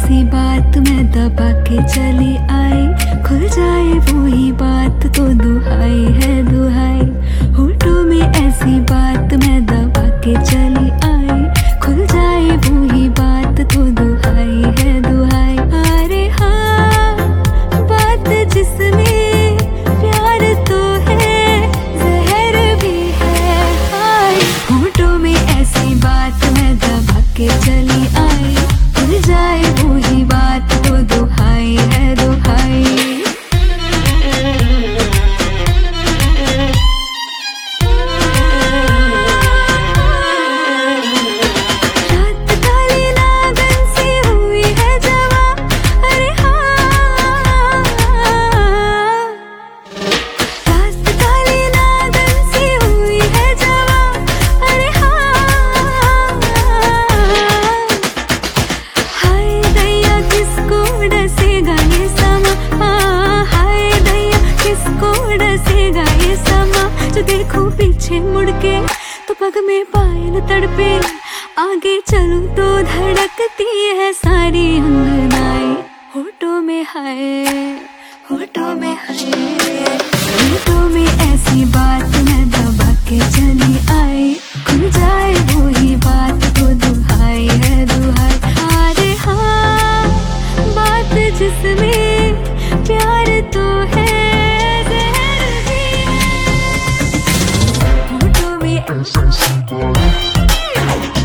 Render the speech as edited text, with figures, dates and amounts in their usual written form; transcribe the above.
ऐसी बात मैं दबा के चली आई, खुल जाए वो ही बात तो दुहाई है दुहाई। होठों में ऐसी बात मैं दबा के चली आई, खुल जाए वो ही बात तो दुहाई है दुहाई। अरे हाँ, बात जिसमें प्यार तो है, जहर भी है हाय। होठों में ऐसी बात मैं दबा के चली आई, खुल जाए वो ही बात तो दुहाई है दुहाई। रात काली नागन सी हुई है जवा, अरे हाँ। रात काली नागन सी हुई है जवा, अरे हाँ। हाय दैया किसको डसेगा ये समा, हाय दैया किसको डसेगा ये समा। जो देखो पीछे मुड़ के तो पग में पायल तड़पे, आगे चलूं तो धड़कती है सारी अंगनाई। होठों में है, होठों में है, होठों में ऐसी बात मैं दबा के चली आई, खुल जाए वो ही बात तो दुहाई है दुहाई। अरे हाँ, बात जिसमें प्यार तो है, जहर भी है। होठों में